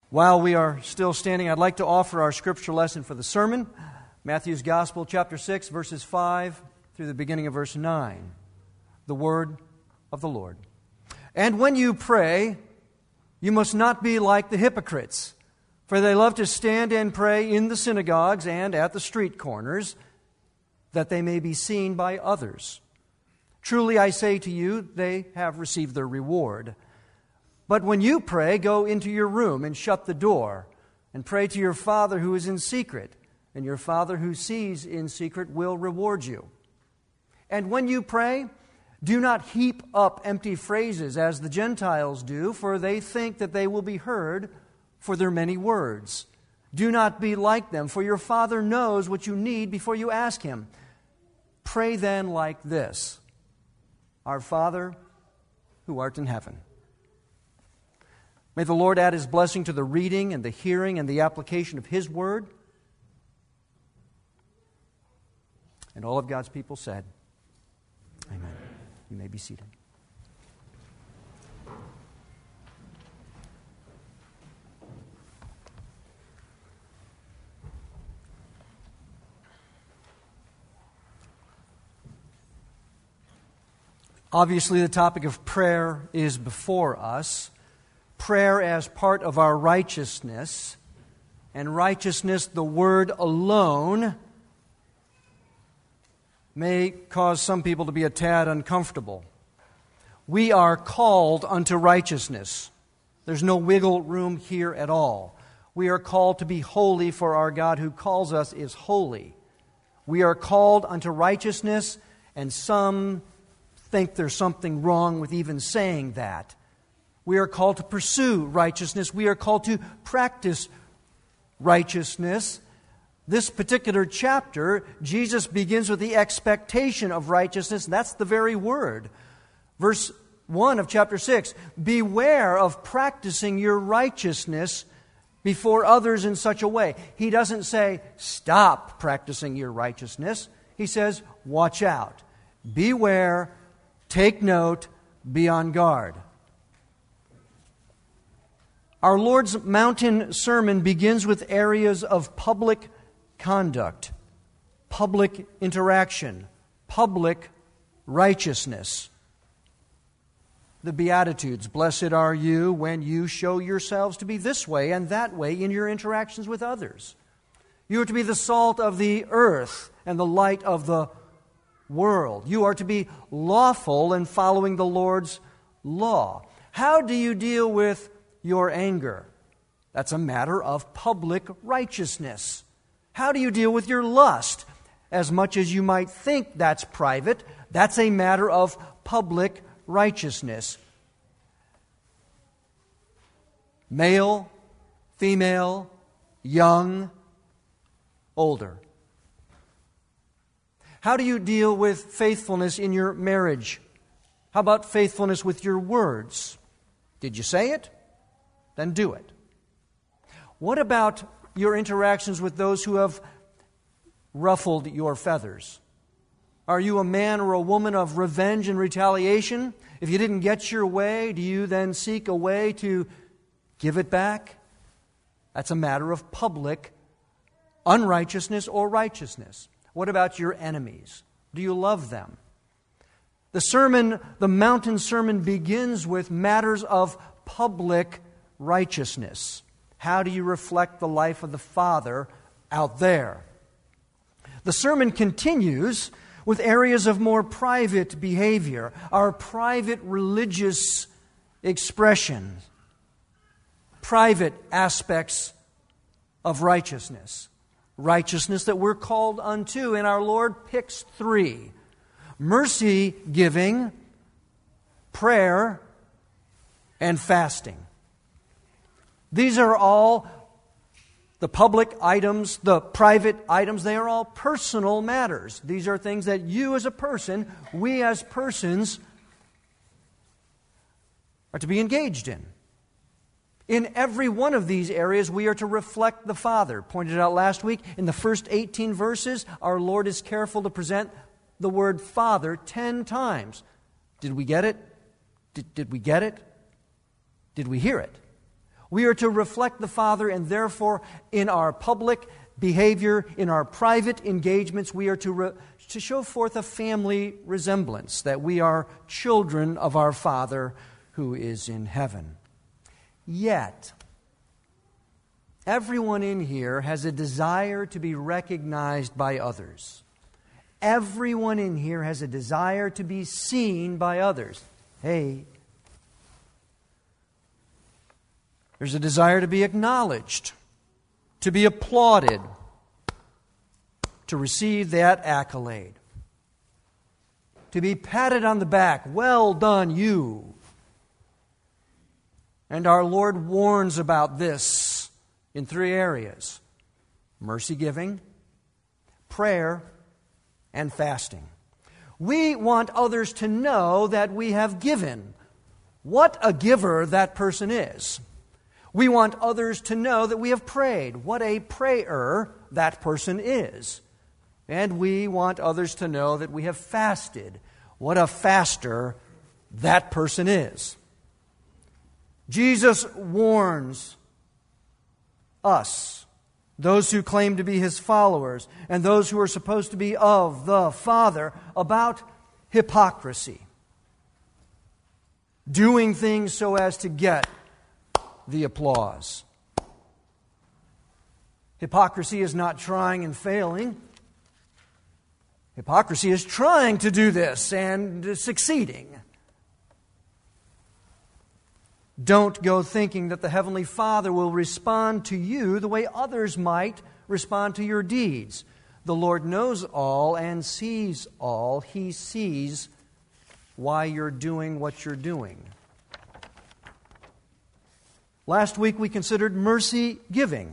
While we are still standing, I'd like to offer our scripture lesson for the sermon, Matthew's Gospel, chapter 6, verses 5 through the beginning of verse 9. The word of the Lord. And when you pray, you must not be like the hypocrites, for they love to stand and pray in the synagogues and at the street corners, that they may be seen by others. Truly I say to you, they have received their reward. But when you pray, go into your room and shut the door, and pray to your Father who is in secret, and your Father who sees in secret will reward you. And when you pray, do not heap up empty phrases as the Gentiles do, for they think that they will be heard for their many words. Do not be like them, for your Father knows what you need before you ask Him. Pray then like this: Our Father who art in heaven. May the Lord add His blessing to the reading and the hearing and the application of His Word. And all of God's people said, Amen. You may be seated. Obviously, the topic of prayer is before us. Prayer as part of our righteousness. And righteousness, the word alone, may cause some people to be a tad uncomfortable. We are called unto righteousness. There's no wiggle room here at all. We are called to be holy, for our God who calls us is holy. We are called unto righteousness, and some think there's something wrong with even saying that. We are called to pursue righteousness. We are called to practice righteousness. This particular chapter, Jesus begins with the expectation of righteousness, and that's the very word. Verse 1 of chapter 6, beware of practicing your righteousness before others in such a way. He doesn't say, stop practicing your righteousness. He says, watch out. Beware, take note, be on guard. Our Lord's mountain sermon begins with areas of public conduct, public interaction, public righteousness. The Beatitudes, blessed are you when you show yourselves to be this way and that way in your interactions with others. You are to be the salt of the earth and the light of the world. You are to be lawful in following the Lord's law. How do you deal with your anger? That's a matter of public righteousness. How do you deal with your lust? As much as you might think that's private, that's a matter of public righteousness. Male, female, young, older. How do you deal with faithfulness in your marriage? How about faithfulness with your words? Did you say it? Then do it. What about your interactions with those who have ruffled your feathers? Are you a man or a woman of revenge and retaliation? If you didn't get your way, do you then seek a way to give it back? That's a matter of public unrighteousness or righteousness. What about your enemies? Do you love them? The mountain sermon begins with matters of public righteousness. How do you reflect the life of the Father out there? The sermon continues with areas of more private behavior, our private religious expression, private aspects of righteousness. Righteousness that we're called unto, and our Lord picks three: mercy giving, prayer, and fasting. These are all the public items, the private items. They are all personal matters. These are things that you as a person, we as persons, are to be engaged in. In every one of these areas, we are to reflect the Father. Pointed out last week, in the first 18 verses, our Lord is careful to present the word Father 10 times. Did we get it? Did we get it? Did we hear it? We are to reflect the Father, and therefore, in our public behavior, in our private engagements, we are to show forth a family resemblance, that we are children of our Father who is in heaven. Yet, everyone in here has a desire to be recognized by others. Everyone in here has a desire to be seen by others. Hey, there's a desire to be acknowledged, to be applauded, to receive that accolade, to be patted on the back. Well done, you. And our Lord warns about this in 3 areas: mercy giving, prayer, and fasting. We want others to know that we have given. What a giver that person is. We want others to know that we have prayed. What a prayer that person is. And we want others to know that we have fasted. What a faster that person is. Jesus warns us, those who claim to be His followers, and those who are supposed to be of the Father, about hypocrisy. Doing things so as to get the applause. Hypocrisy is not trying and failing. Hypocrisy is trying to do this and succeeding. Don't go thinking that the Heavenly Father will respond to you the way others might respond to your deeds. The Lord knows all and sees all. He sees why you're doing what you're doing. Last week we considered mercy giving.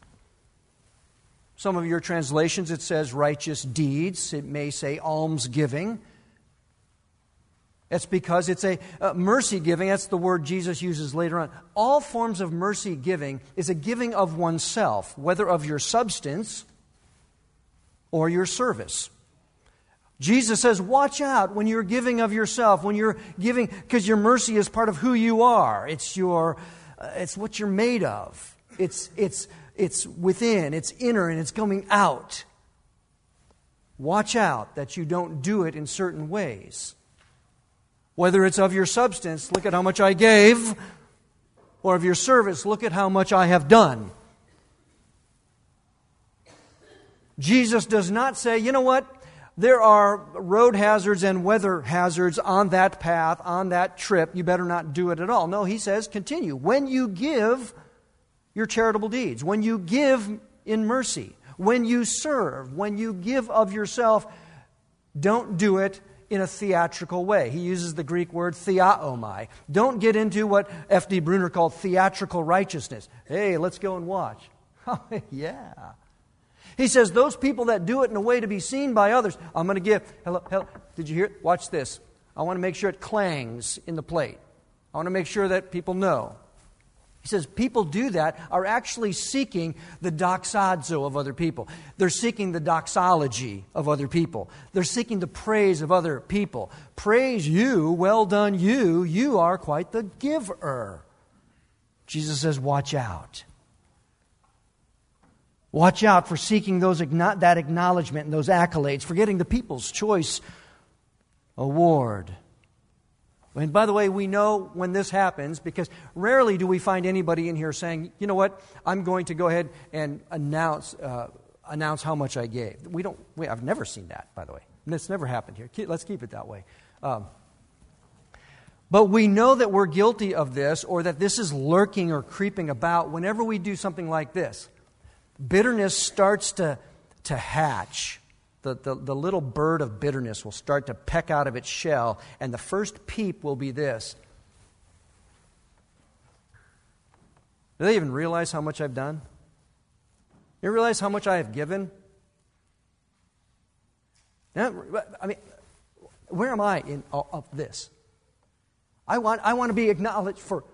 Some of your translations it says righteous deeds. It may say almsgiving. That's because it's a mercy giving. That's the word Jesus uses later on. All forms of mercy giving is a giving of oneself, whether of your substance or your service. Jesus says, watch out when you're giving of yourself, when you're giving, because your mercy is part of who you are. It's what you're made of. It's within, it's inner, and it's coming out. Watch out that you don't do it in certain ways. Whether it's of your substance, look at how much I gave, or of your service, look at how much I have done. Jesus does not say, you know what, there are road hazards and weather hazards on that path, on that trip, you better not do it at all. No, He says, continue. When you give your charitable deeds, when you give in mercy, when you serve, when you give of yourself, don't do it in a theatrical way. He uses the Greek word theaomai. Don't get into what F.D. Bruner called theatrical righteousness. Hey, let's go and watch. Oh, yeah. He says those people that do it in a way to be seen by others, I'm going to give, hello, did you hear it? Watch this. I want to make sure it clangs in the plate. I want to make sure that people know. He says people do that are actually seeking the doxazo of other people. They're seeking the doxology of other people. They're seeking the praise of other people. Praise you, well done you, you are quite the giver. Jesus says, watch out. Watch out for seeking that acknowledgement and those accolades, for getting the People's Choice Award. And by the way, we know when this happens because rarely do we find anybody in here saying, you know what, I'm going to go ahead and announce how much I gave. I've never seen that, by the way. It's never happened here. Let's keep it that way. But we know that we're guilty of this, or that this is lurking or creeping about whenever we do something like this. Bitterness starts to hatch. The little bird of bitterness will start to peck out of its shell, and the first peep will be this. Do they even realize how much I've done? You realize how much I have given? I mean, where am I in all of this? I want to be acknowledged for.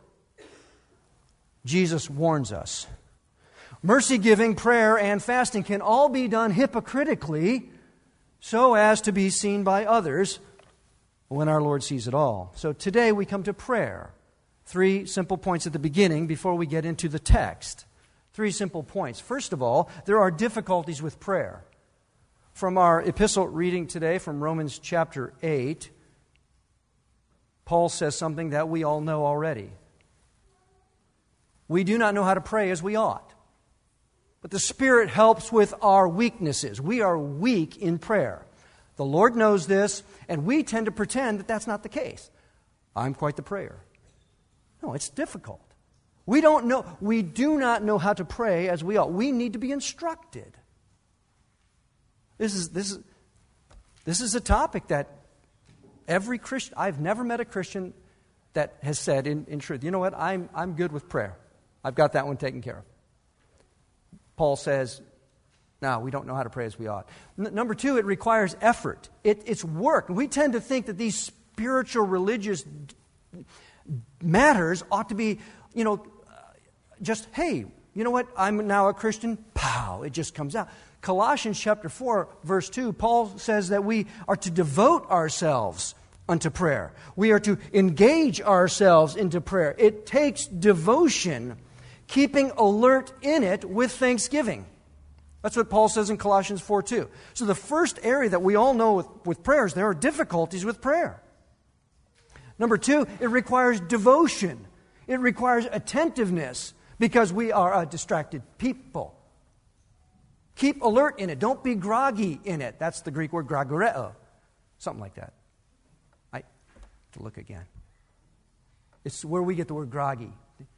Jesus warns us. Mercy giving, prayer, and fasting can all be done hypocritically so as to be seen by others when our Lord sees it all. So today we come to prayer, 3 simple points at the beginning before we get into the text. 3 simple points. First of all, there are difficulties with prayer. From our epistle reading today from Romans chapter 8, Paul says something that we all know already. We do not know how to pray as we ought, but the Spirit helps with our weaknesses. We are weak in prayer. The Lord knows this, and we tend to pretend that that's not the case. I'm quite the prayer. No, it's difficult. We do not know how to pray as we ought. We need to be instructed. This is a topic that every Christian, I've never met a Christian that has said in truth, you know what, I'm good with prayer. I've got that one taken care of. Paul says, no, we don't know how to pray as we ought. Number 2, it requires effort. It's work. We tend to think that these spiritual, religious matters ought to be, just, hey, you know what, I'm now a Christian, pow, it just comes out. Colossians chapter 4, verse 2, Paul says that we are to devote ourselves unto prayer. We are to engage ourselves into prayer. It takes devotion, keeping alert in it with thanksgiving. That's what Paul says in Colossians 4:2. So the first area that we all know with prayers, there are difficulties with prayer. Number 2, it requires devotion. It requires attentiveness because we are a distracted people. Keep alert in it. Don't be groggy in it. That's the Greek word gragoreo. Something like that. I have to look again. It's where we get the word groggy.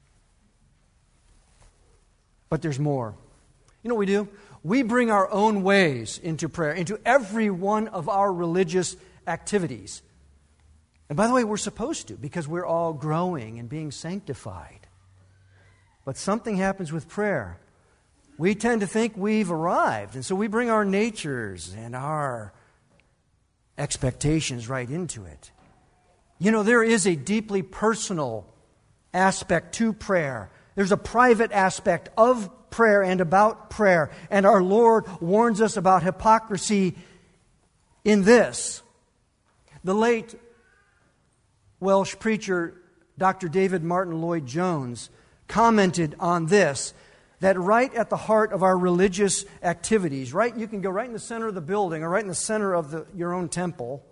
But there's more. You know what we do? We bring our own ways into prayer, into every one of our religious activities. And by the way, we're supposed to, because we're all growing and being sanctified. But something happens with prayer. We tend to think we've arrived, and so we bring our natures and our expectations right into it. There is a deeply personal aspect to prayer. There's a private aspect of prayer and about prayer. And our Lord warns us about hypocrisy in this. The late Welsh preacher, Dr. David Martin Lloyd-Jones, commented on this, that right at the heart of our religious activities, you can go right in the center of the building or right in the center of your own temple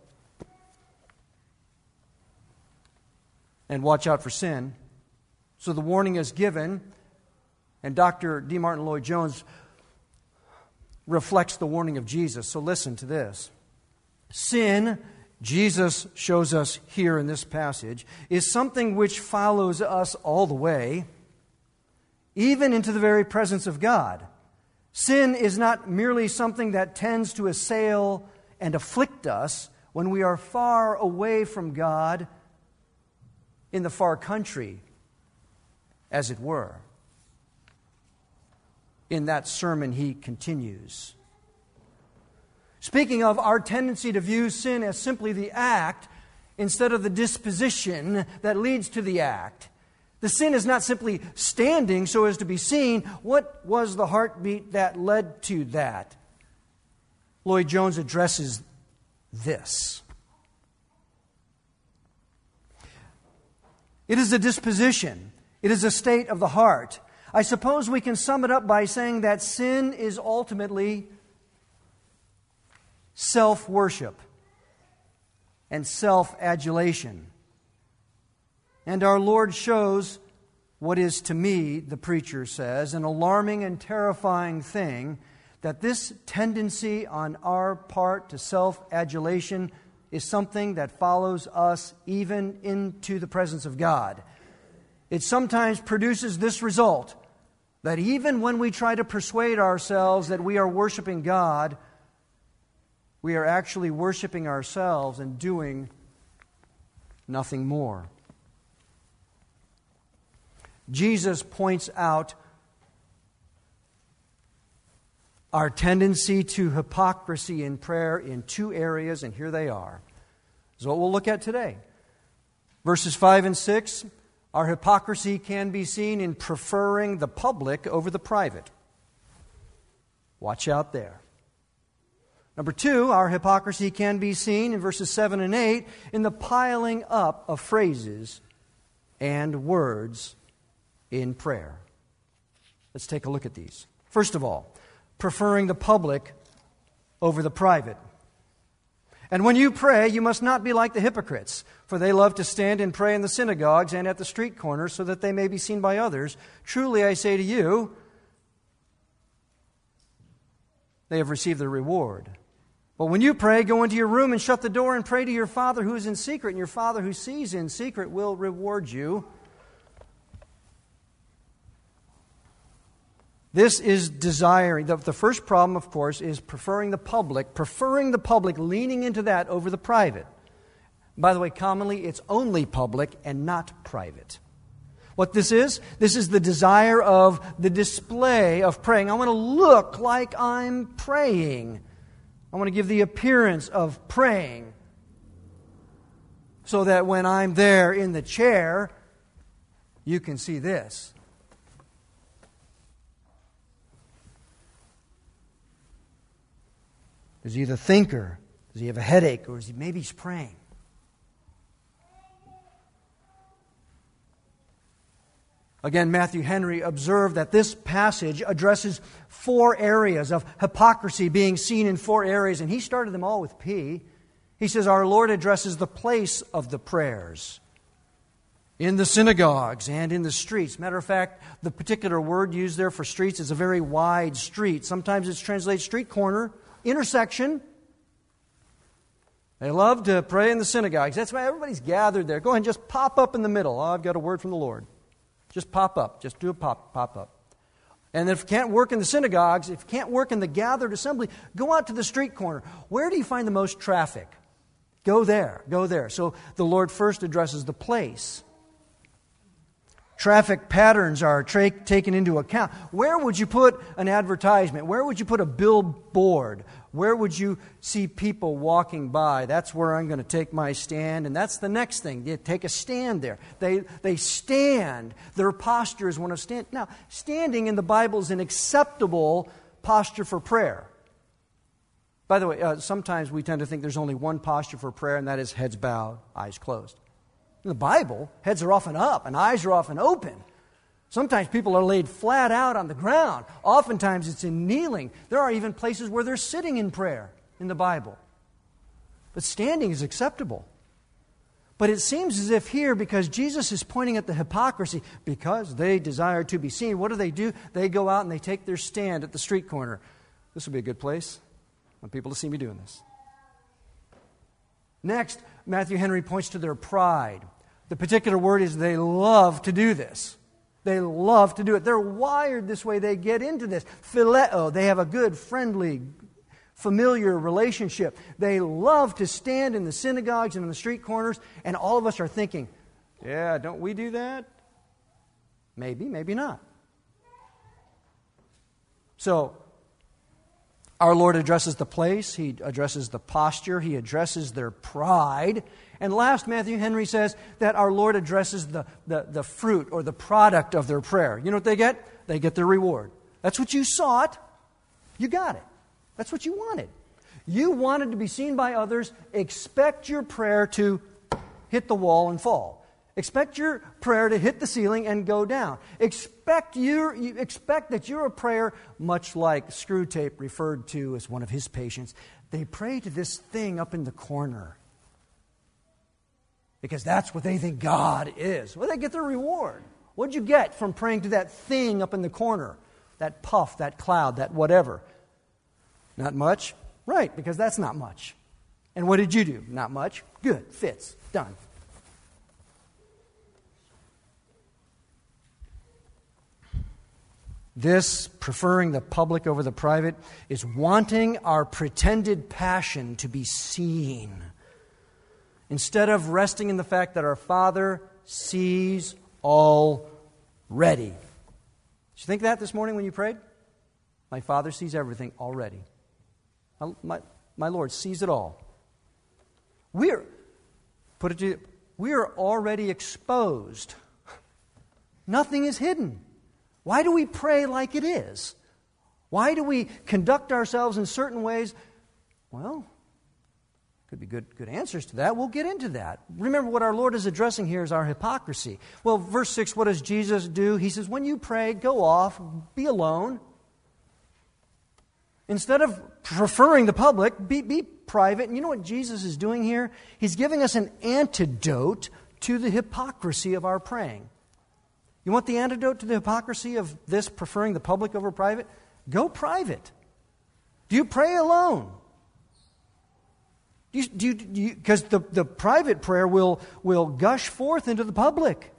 and watch out for sin. So the warning is given, and Dr. D. Martin Lloyd-Jones reflects the warning of Jesus. So listen to this. Sin, Jesus shows us here in this passage, is something which follows us all the way, even into the very presence of God. Sin is not merely something that tends to assail and afflict us when we are far away from God in the far country, as it were. In that sermon, he continues. Speaking of our tendency to view sin as simply the act instead of the disposition that leads to the act, the sin is not simply standing so as to be seen. What was the heartbeat that led to that? Lloyd-Jones addresses this. It is a disposition. It is a state of the heart. I suppose we can sum it up by saying that sin is ultimately self-worship and self-adulation. And our Lord shows what is to me, the preacher says, an alarming and terrifying thing, that this tendency on our part to self-adulation is something that follows us even into the presence of God. It sometimes produces this result, that even when we try to persuade ourselves that we are worshiping God, we are actually worshiping ourselves and doing nothing more. Jesus points out our tendency to hypocrisy in prayer in 2 areas, and here they are. This is what we'll look at today. Verses 5 and 6, our hypocrisy can be seen in preferring the public over the private. Watch out there. Number 2, our hypocrisy can be seen in verses 7 and 8 in the piling up of phrases and words in prayer. Let's take a look at these. First of all, preferring the public over the private. And when you pray, you must not be like the hypocrites, for they love to stand and pray in the synagogues and at the street corners so that they may be seen by others. Truly, I say to you, they have received their reward. But when you pray, go into your room and shut the door and pray to your Father who is in secret, and your Father who sees in secret will reward you. This is desiring. The first problem, of course, is preferring the public, leaning into that over the private. By the way, commonly it's only public and not private. What this is the desire of the display of praying. I want to look like I'm praying. I want to give the appearance of praying so that when I'm there in the chair, you can see this. Is he the thinker? Does he have a headache? Or maybe he's praying? Again, Matthew Henry observed that this passage addresses 4 areas of hypocrisy being seen in 4 areas, and he started them all with P. He says our Lord addresses the place of the prayers in the synagogues and in the streets. Matter of fact, the particular word used there for streets is a very wide street. Sometimes it's translated street corner, intersection. They love to pray in the synagogues. That's why everybody's gathered there. Go ahead and just pop up in the middle. Oh, I've got a word from the Lord. Just pop up. Just do a pop up. And if it can't work in the synagogues, if it can't work in the gathered assembly, go out to the street corner. Where do you find the most traffic? Go there. Go there. So the Lord first addresses the place. Traffic patterns are taken into account. Where would you put an advertisement? Where would you put a billboard? Where would you see people walking by? That's where I'm going to take my stand. And that's the next thing. You take a stand there. They stand. Their posture is one of stand. Now, standing in the Bible is an acceptable posture for prayer. By the way, sometimes we tend to think there's only one posture for prayer, and that is heads bowed, eyes closed. In the Bible, heads are often up and eyes are often open. Sometimes people are laid flat out on the ground. Oftentimes it's in kneeling. There are even places where they're sitting in prayer in the Bible. But standing is acceptable. But it seems as if here, because Jesus is pointing at the hypocrisy, because they desire to be seen, what do? They go out and they take their stand at the street corner. This would be a good place. I want people to see me doing this. Next, Matthew Henry points to their pride. The particular word is they love to do this. They love to do it. They're wired this way. They get into this. Phileo, they have a good, friendly, familiar relationship. They love to stand in the synagogues and in the street corners, and all of us are thinking, yeah, don't we do that? Maybe, maybe not. So, our Lord addresses the place, He addresses the posture, He addresses their pride. And last, Matthew Henry says that our Lord addresses the fruit or the product of their prayer. You know what they get? They get their reward. That's what you sought. You got it. That's what you wanted. You wanted to be seen by others. Expect your prayer to hit the wall and fall. Expect your prayer to hit the ceiling and go down. Expect that your prayer, much like Screwtape referred to as one of his patients, they pray to this thing up in the corner. Because that's what they think God is. Well, they get their reward. What'd you get from praying to that thing up in the corner? That puff, that cloud, that whatever. Not much? Right, because that's not much. And what did you do? Not much. Good, fits, done. This, preferring the public over the private, is wanting our pretended passion to be seen, instead of resting in the fact that our Father sees already. Did you think that this morning when you prayed? My Father sees everything already. My Lord sees it all. We are already exposed. Nothing is hidden. Why do we pray like it is? Why do we conduct ourselves in certain ways? Well, Could be good answers to that. We'll get into that. Remember, what our Lord is addressing here is our hypocrisy. Well, verse 6, what does Jesus do? He says, when you pray, go off, be alone. Instead of preferring the public, be private. And you know what Jesus is doing here? He's giving us an antidote to the hypocrisy of our praying. You want the antidote to the hypocrisy of this preferring the public over private? Go private. Do you pray alone? Because the private prayer will gush forth into the public.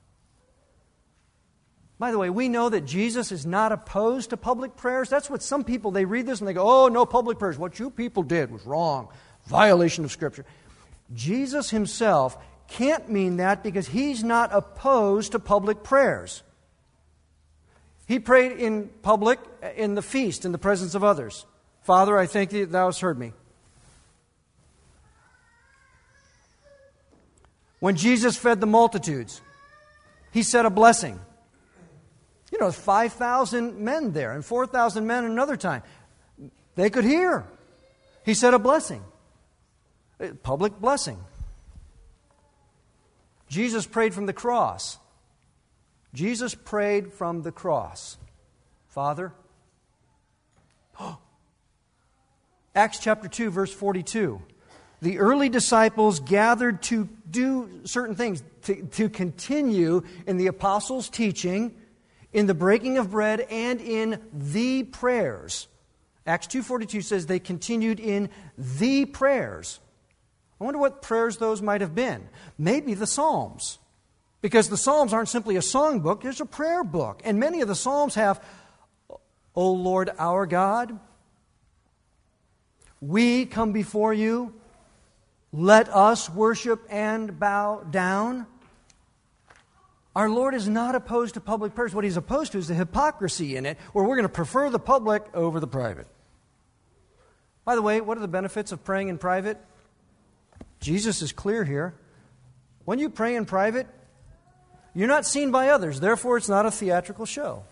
By the way, we know that Jesus is not opposed to public prayers. That's what some people, they read this and they go, oh, no public prayers. What you people did was wrong. Violation of Scripture. Jesus himself can't mean that because he's not opposed to public prayers. He prayed in public, in the feast, in the presence of others. Father, I thank thee that thou hast heard me. When Jesus fed the multitudes, he said a blessing. You know, 5,000 men there and 4,000 men another time. They could hear. He said a blessing. Public blessing. Jesus prayed from the cross. Jesus prayed from the cross. Father. Acts chapter 2, verse 42. The early disciples gathered to do certain things, to continue in the apostles' teaching, in the breaking of bread, and in the prayers. Acts 2:42 says they continued in the prayers. I wonder what prayers those might have been. Maybe the Psalms. Because the Psalms aren't simply a songbook, there's a prayer book. And many of the Psalms have, O Lord our God, we come before you, let us worship and bow down. Our Lord is not opposed to public prayers. What he's opposed to is the hypocrisy in it, where we're going to prefer the public over the private. By the way, what are the benefits of praying in private? Jesus is clear here. When you pray in private, you're not seen by others. Therefore, it's not a theatrical show.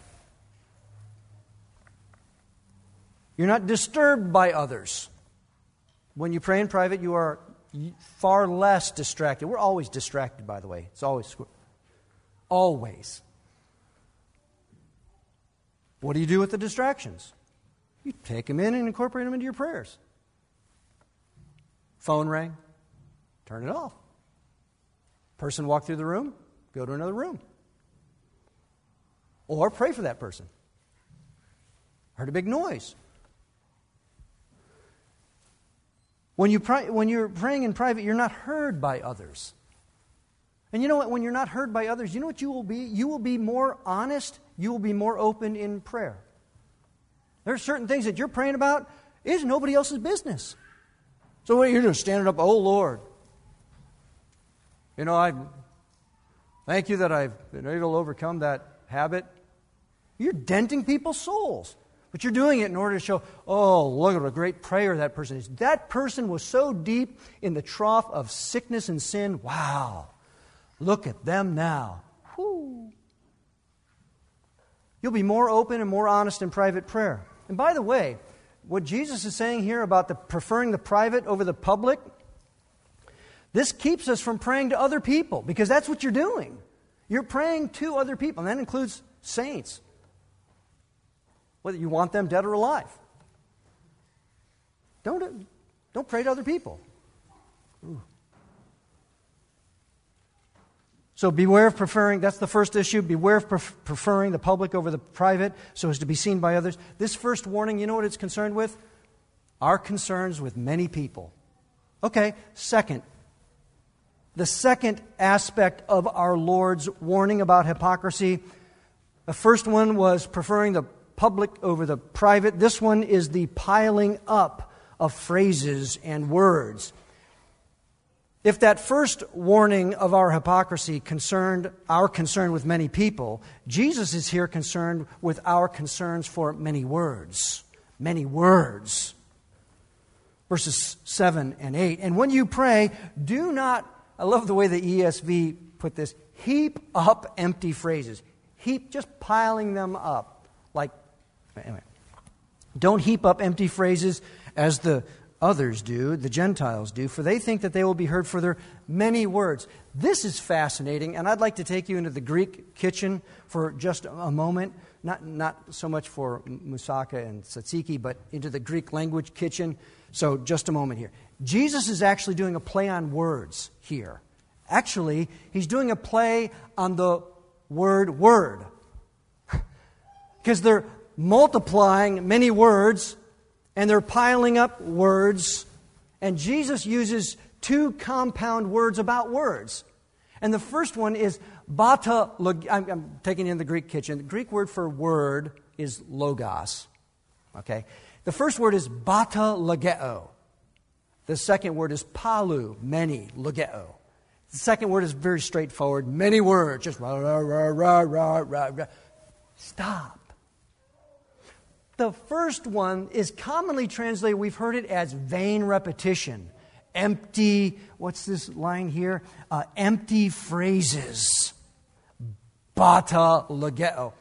You're not disturbed by others. When you pray in private, you are far less distracted. We're always distracted, by the way. It's always. Always. What do you do with the distractions? You take them in and incorporate them into your prayers. Phone rang. Turn it off. Person walked through the room. Go to another room. Or pray for that person. Heard a big noise. When you're praying in private, you're not heard by others. And you know what? When you're not heard by others, you know what you will be? You will be more honest. You will be more open in prayer. There are certain things that you're praying about. It is nobody else's business. So what you're just standing up, oh Lord. You know, I thank you that I've been able to overcome that habit. You're denting people's souls. But you're doing it in order to show, oh, look at what a great prayer that person is. That person was so deep in the trough of sickness and sin. Wow. Look at them now. Whew. You'll be more open and more honest in private prayer. And by the way, what Jesus is saying here about preferring the private over the public, this keeps us from praying to other people, because that's what you're doing. You're praying to other people, and that includes saints, whether you want them dead or alive. Don't pray to other people. Ooh. So beware of preferring, that's the first issue, beware of preferring the public over the private so as to be seen by others. This first warning, you know what it's concerned with? Our concerns with many people. Okay, second. The second aspect of our Lord's warning about hypocrisy. The first one was preferring the public over the private. This one is the piling up of phrases and words. If that first warning of our hypocrisy concerned our concern with many people, Jesus is here concerned with our concerns for many words. Many words. Verses 7 and 8. And when you pray, do not, I love the way the ESV put this, heap up empty phrases. Heap, just piling them up. Like, anyway. Don't heap up empty phrases as the others do, the Gentiles do, for they think that they will be heard for their many words. This is fascinating, and I'd like to take you into the Greek kitchen for just a moment. Not so much for moussaka and tzatziki, but into the Greek language kitchen. So just a moment here. Jesus is actually doing a play on words here. Actually, he's doing a play on the word word. Because they're multiplying many words, and they're piling up words, and Jesus uses two compound words about words. And the first one is bata. I'm taking you in the Greek kitchen. The Greek word for word is logos. Okay? The first word is bata logeo. The second word is palu, many, logeo. The second word is very straightforward, many words, just rah, rah, rah, rah, rah, rah, rah. Stop. The first one is commonly translated, we've heard it as vain repetition. Empty, what's this line here? Empty phrases. Bata logeo.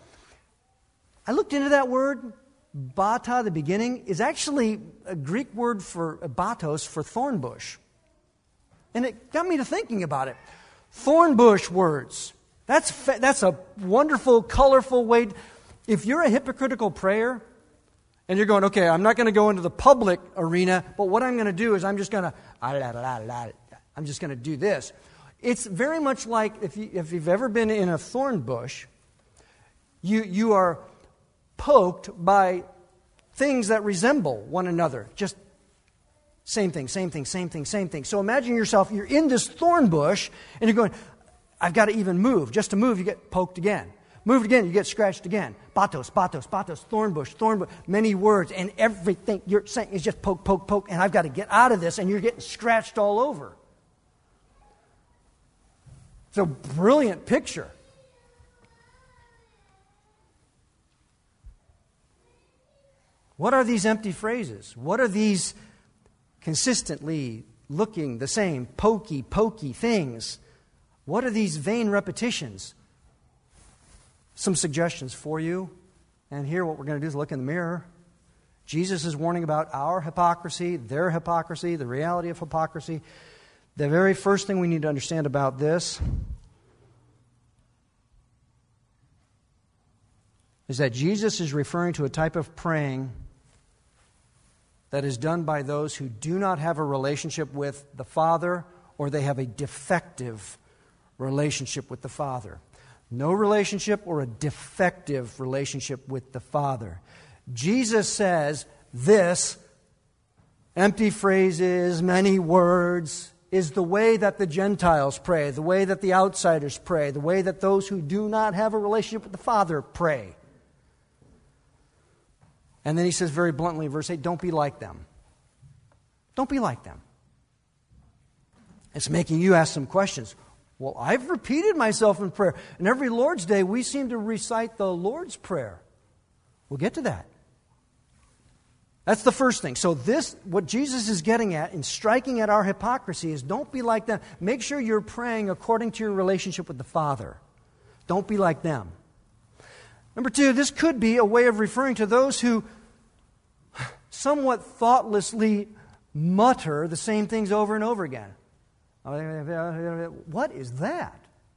I looked into that word. Bata, the beginning, is actually a Greek word for batos, for thorn bush. And it got me to thinking about it. Thorn bush words. That's a wonderful, colorful way. If you're a hypocritical prayer, and you're going, okay, I'm not going to go into the public arena, but what I'm going to do is I'm just going to do this. It's very much like if you've ever been in a thorn bush, you are poked by things that resemble one another. Just same thing. So imagine yourself, you're in this thorn bush, and you're going, I've got to even move. Just to move, you get poked again. Moved again, you get scratched again. Batos, thorn bush, many words, and everything you're saying is just poke, and I've got to get out of this, and you're getting scratched all over. It's a brilliant picture. What are these empty phrases? What are these consistently looking the same, pokey things? What are these vain repetitions? Some suggestions for you. And here what we're going to do is look in the mirror. Jesus is warning about our hypocrisy, their hypocrisy, the reality of hypocrisy. The very first thing we need to understand about this is that Jesus is referring to a type of praying that is done by those who do not have a relationship with the Father, or they have a defective relationship with the Father. No relationship or a defective relationship with the Father. Jesus says this, empty phrases, many words, is the way that the Gentiles pray, the way that the outsiders pray, the way that those who do not have a relationship with the Father pray. And then he says very bluntly in verse 8, don't be like them. Don't be like them. It's making you ask some questions. Well, I've repeated myself in prayer. And every Lord's Day, we seem to recite the Lord's Prayer. We'll get to that. That's the first thing. So what Jesus is getting at in striking at our hypocrisy is don't be like them. Make sure you're praying according to your relationship with the Father. Don't be like them. Number two, this could be a way of referring to those who somewhat thoughtlessly mutter the same things over and over again. What is that?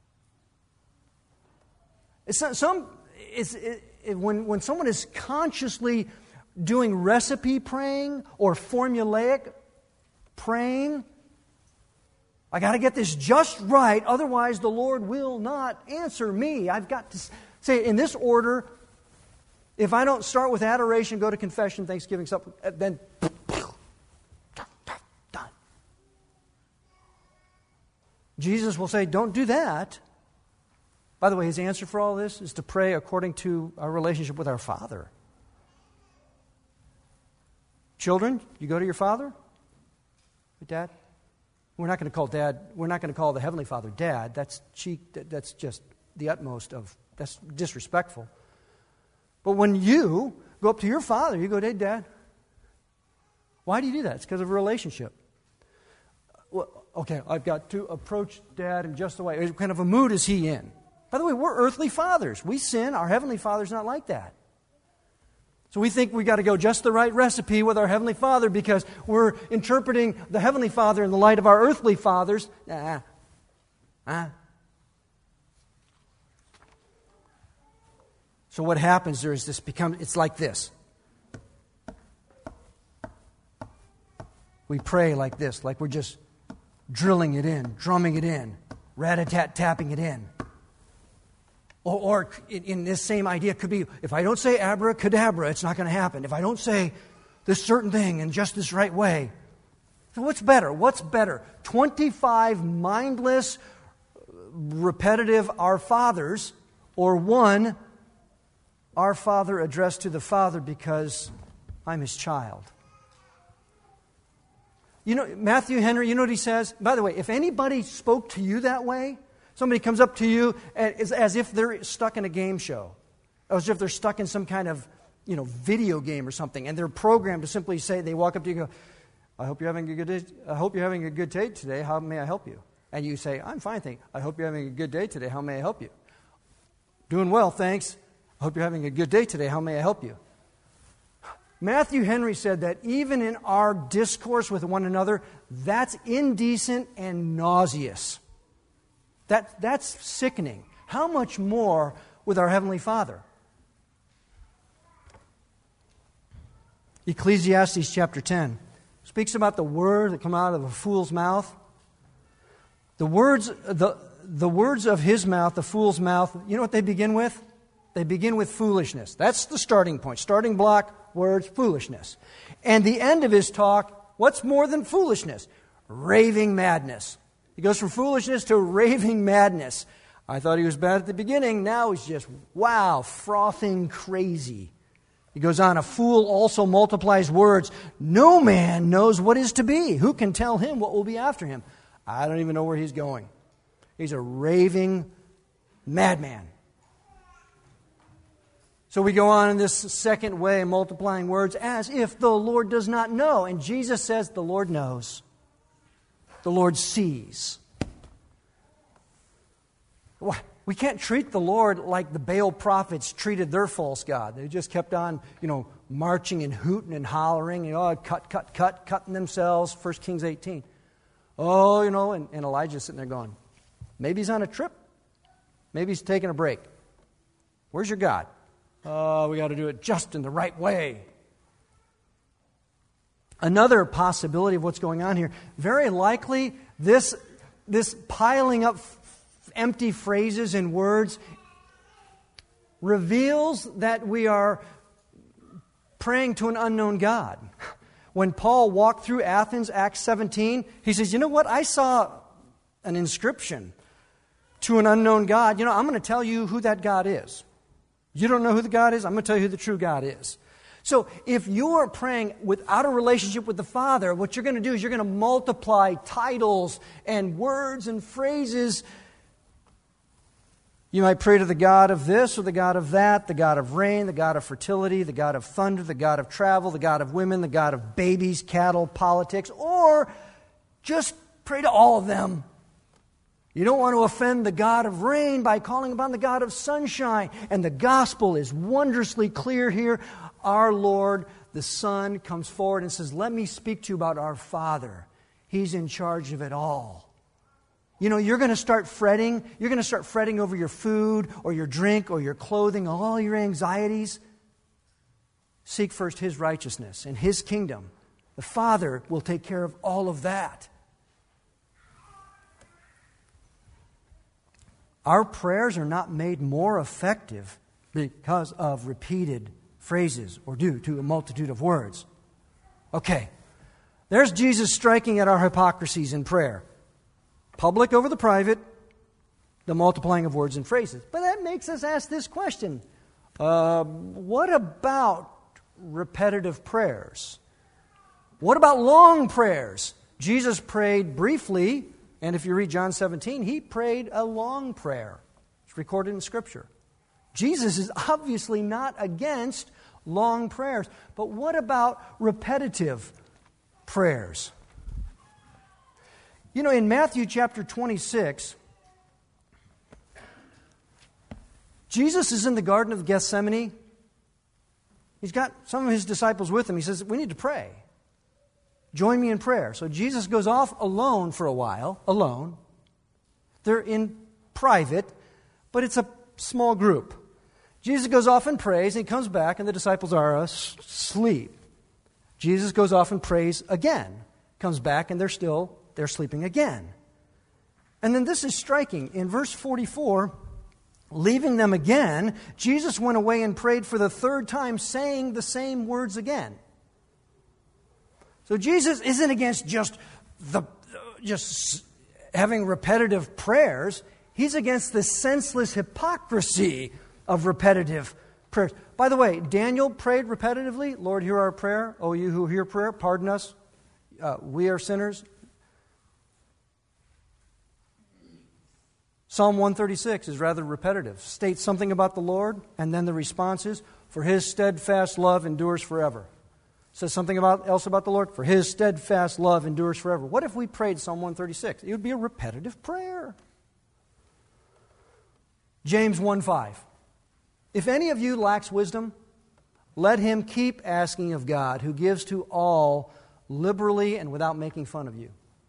When someone is consciously doing recipe praying or formulaic praying, I got to get this just right, otherwise the Lord will not answer me. I've got to say it in this order. If I don't start with adoration, go to confession, thanksgiving, supper, then done. Jesus will say, don't do that. By the way, his answer for all this is to pray according to our relationship with our Father. Children, you go to your Father? Dad? We're not going to call the Heavenly Father Dad. That's just the utmost of, that's disrespectful. But when you go up to your Father, you go, hey, Dad. Why do you do that? It's because of a relationship. Well, okay, I've got to approach Dad in just the way. What kind of a mood is he in? By the way, we're earthly fathers. We sin. Our Heavenly Father's not like that. So we think we got to go just the right recipe with our Heavenly Father because we're interpreting the Heavenly Father in the light of our earthly fathers. So what happens there is it's like this. We pray like this, like we're just drilling it in, drumming it in, rat-a-tat-tapping it in. Or in this same idea, it could be, if I don't say abracadabra, it's not going to happen. If I don't say this certain thing in just this right way. So what's better? What's better? 25 mindless, repetitive Our Fathers, or one Our Father addressed to the Father because I'm His child? You know, Matthew Henry, you know what he says? By the way, if anybody spoke to you that way, somebody comes up to you as if they're stuck in a game show, as if they're stuck in some kind of, video game or something, and they're programmed to simply say, they walk up to you and go, I hope you're having a good day. I hope you're having a good day today. How may I help you? And you say, I'm fine, thanks. I hope you're having a good day today. How may I help you? Doing well, thanks. I hope you're having a good day today. How may I help you? Matthew Henry said that even in our discourse with one another, that's indecent and nauseous. That's sickening. How much more with our Heavenly Father? Ecclesiastes chapter 10 speaks about the words that come out of a fool's mouth. The words of his mouth, the fool's mouth, you know what they begin with? They begin with foolishness. That's the starting point. Starting block, words, foolishness. And the end of his talk, what's more than foolishness? Raving madness. He goes from foolishness to raving madness. I thought he was bad at the beginning. Now he's just, wow, frothing crazy. He goes on, a fool also multiplies words. No man knows what is to be. Who can tell him what will be after him? I don't even know where he's going. He's a raving madman. So we go on in this second way, multiplying words as if the Lord does not know. And Jesus says the Lord knows. The Lord sees. We can't treat the Lord like the Baal prophets treated their false god. They just kept on, marching and hooting and hollering, cutting themselves. 1 Kings 18. And Elijah's sitting there going, maybe he's on a trip. Maybe he's taking a break. Where's your God? Oh, we got to do it just in the right way. Another possibility of what's going on here, very likely this piling up empty phrases and words reveals that we are praying to an unknown God. When Paul walked through Athens, Acts 17, he says, you know what? I saw an inscription to an unknown God. I'm going to tell you who that God is. You don't know who the God is? I'm going to tell you who the true God is. So if you are praying without a relationship with the Father, what you're going to do is you're going to multiply titles and words and phrases. You might pray to the God of this or the God of that, the God of rain, the God of fertility, the God of thunder, the God of travel, the God of women, the God of babies, cattle, politics, or just pray to all of them. You don't want to offend the God of rain by calling upon the God of sunshine. And the gospel is wondrously clear here. Our Lord, the Son, comes forward and says, let me speak to you about our Father. He's in charge of it all. You're going to start fretting. You're going to start fretting over your food or your drink or your clothing, all your anxieties. Seek first His righteousness and His kingdom. The Father will take care of all of that. Our prayers are not made more effective because of repeated phrases or due to a multitude of words. Okay, there's Jesus striking at our hypocrisies in prayer. Public over the private, the multiplying of words and phrases. But that makes us ask this question. What about repetitive prayers? What about long prayers? Jesus prayed briefly, and if you read John 17, He prayed a long prayer. It's recorded in Scripture. Jesus is obviously not against long prayers. But what about repetitive prayers? In Matthew chapter 26, Jesus is in the Garden of Gethsemane. He's got some of his disciples with him. He says, we need to pray. Join me in prayer. So Jesus goes off alone for a while, alone. They're in private, but it's a small group. Jesus goes off and prays, and he comes back, and the disciples are asleep. Jesus goes off and prays again. Comes back, and they're sleeping again. And then this is striking. In verse 44, leaving them again, Jesus went away and prayed for the third time, saying the same words again. So Jesus isn't against just having repetitive prayers. He's against the senseless hypocrisy of repetitive prayers. By the way, Daniel prayed repetitively, Lord, hear our prayer. O you who hear prayer, pardon us. We are sinners. Psalm 136 is rather repetitive. States something about the Lord, and then the response is, for his steadfast love endures forever. Says something else about the Lord, for his steadfast love endures forever. What if we prayed Psalm 136? It would be a repetitive prayer. James 1:5. If any of you lacks wisdom, let him keep asking of God, who gives to all liberally and without making fun of you.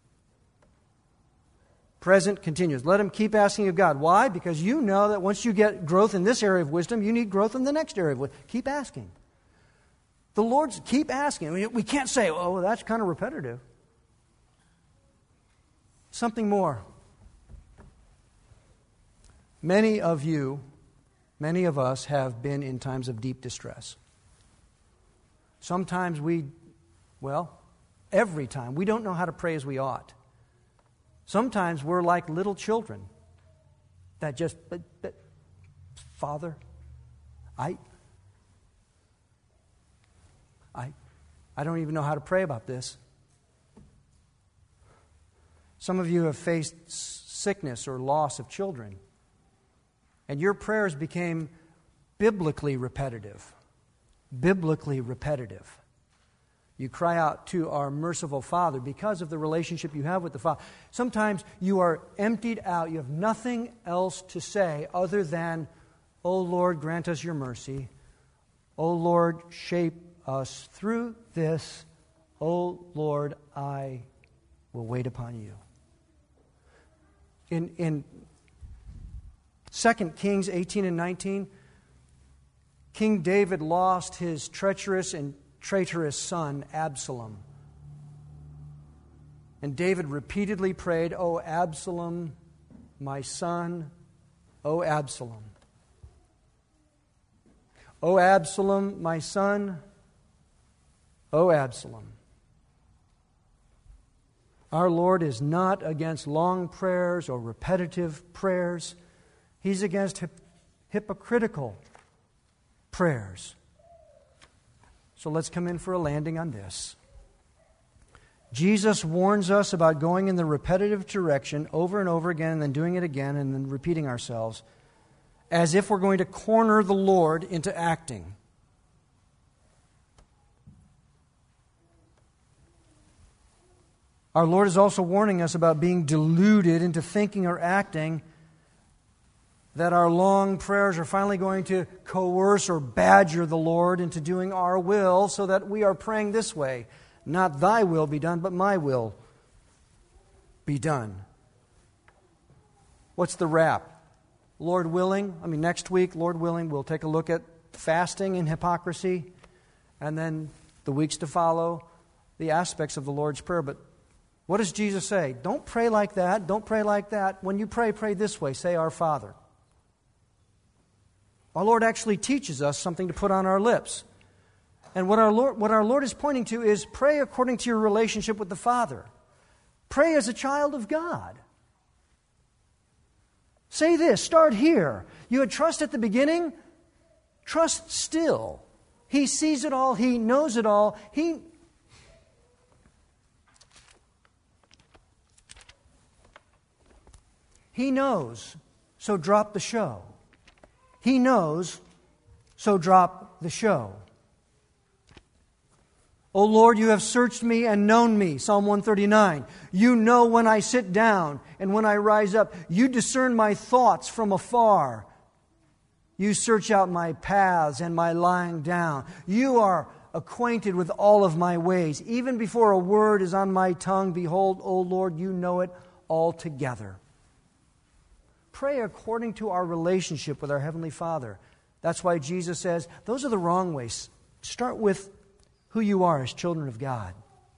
Present continues. Let him keep asking of God. Why? Because you know that once you get growth in this area of wisdom, you need growth in the next area of wisdom. Keep asking. The Lord's keep asking. We can't say, oh, that's kind of repetitive. Something more. Many of us have been in times of deep distress. Sometimes every time, we don't know how to pray as we ought. Sometimes we're like little children that just, Father, I don't even know how to pray about this. Some of you have faced sickness or loss of children, and your prayers became biblically repetitive. Biblically repetitive. You cry out to our merciful Father because of the relationship you have with the Father. Sometimes you are emptied out. You have nothing else to say other than, O Lord, grant us your mercy. O Lord, shape us through this. O Lord, I will wait upon you. In 2 Kings 18 and 19, King David lost his treacherous and traitorous son, Absalom. And David repeatedly prayed, O Absalom, my son, O Absalom. O Absalom, my son, O Absalom. Our Lord is not against long prayers or repetitive prayers. He's against hypocritical prayers. So let's come in for a landing on this. Jesus warns us about going in the repetitive direction over and over again and then doing it again and then repeating ourselves as if we're going to corner the Lord into acting. Our Lord is also warning us about being deluded into thinking or acting that our long prayers are finally going to coerce or badger the Lord into doing our will so that we are praying this way. Not thy will be done, but my will be done. What's the wrap? Lord willing, next week, Lord willing, we'll take a look at fasting and hypocrisy, and then the weeks to follow, the aspects of the Lord's Prayer. But what does Jesus say? Don't pray like that. Don't pray like that. When you pray, pray this way. Say, Our Father. Our Lord actually teaches us something to put on our lips. And what our Lord is pointing to is pray according to your relationship with the Father. Pray as a child of God. Say this, start here. You had trust at the beginning, trust still. He sees it all, He knows it all. He knows, so drop the show. He knows, so drop the show. O Lord, you have searched me and known me. Psalm 139. You know when I sit down and when I rise up. You discern my thoughts from afar. You search out my paths and my lying down. You are acquainted with all of my ways. Even before a word is on my tongue, behold, O Lord, you know it altogether. Pray according to our relationship with our Heavenly Father. That's why Jesus says, those are the wrong ways. Start with who you are as children of God.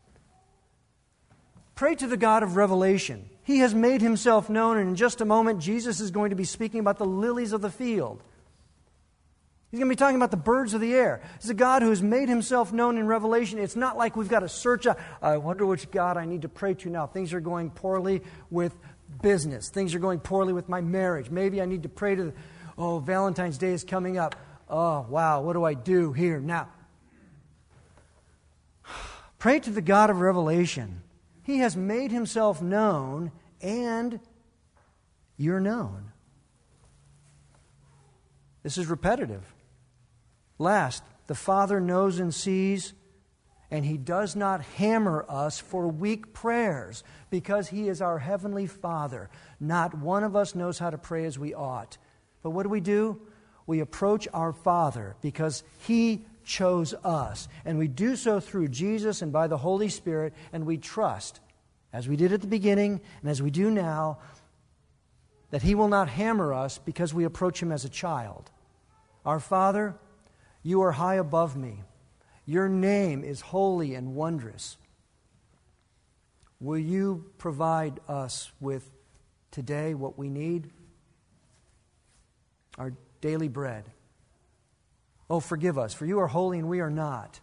Pray to the God of revelation. He has made Himself known, and in just a moment, Jesus is going to be speaking about the lilies of the field. He's going to be talking about the birds of the air. It's a God who has made Himself known in Revelation. It's not like we've got to search out, I wonder which God I need to pray to now. Things are going poorly with business. Things are going poorly with my marriage. Maybe I need to pray to, Valentine's Day is coming up. Oh, wow, what do I do here now? Pray to the God of revelation. He has made Himself known, and you're known. This is repetitive. Last, the Father knows and sees, and He does not hammer us for weak prayers because He is our Heavenly Father. Not one of us knows how to pray as we ought. But what do? We approach our Father because He chose us. And we do so through Jesus and by the Holy Spirit, and we trust, as we did at the beginning and as we do now, that He will not hammer us because we approach Him as a child. Our Father, you are high above me. Your name is holy and wondrous. Will you provide us with today what we need? Our daily bread. Oh, forgive us, for you are holy and we are not.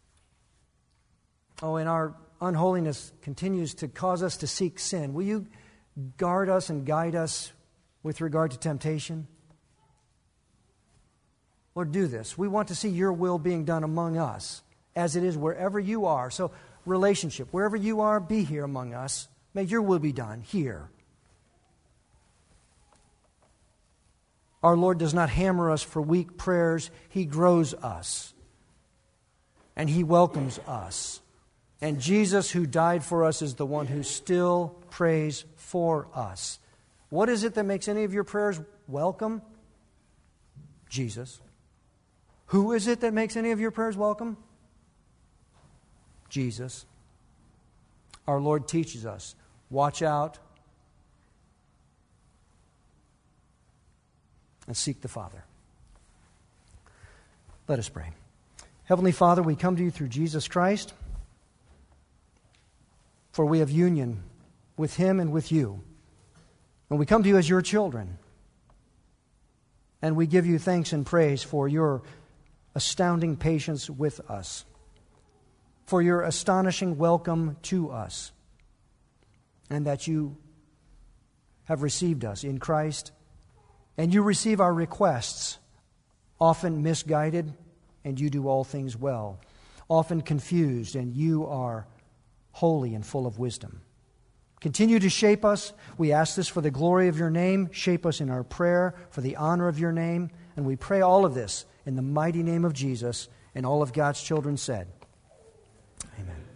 Oh, and our unholiness continues to cause us to seek sin. Will you guard us and guide us with regard to temptation? Lord, do this. We want to see your will being done among us as it is wherever you are. So, relationship, wherever you are, be here among us. May your will be done here. Our Lord does not hammer us for weak prayers. He grows us. And He welcomes us. And Jesus, who died for us, is the one who still prays for us. What is it that makes any of your prayers welcome? Jesus. Who is it that makes any of your prayers welcome? Jesus. Our Lord teaches us, watch out and seek the Father. Let us pray. Heavenly Father, we come to you through Jesus Christ, for we have union with Him and with you. And we come to you as your children. And we give you thanks and praise for your astounding patience with us, for your astonishing welcome to us, and that you have received us in Christ, and you receive our requests, often misguided, and you do all things well, often confused, and you are holy and full of wisdom. Continue to shape us. We ask this for the glory of your name. Shape us in our prayer for the honor of your name. And we pray all of this in the mighty name of Jesus, and all of God's children said, Amen.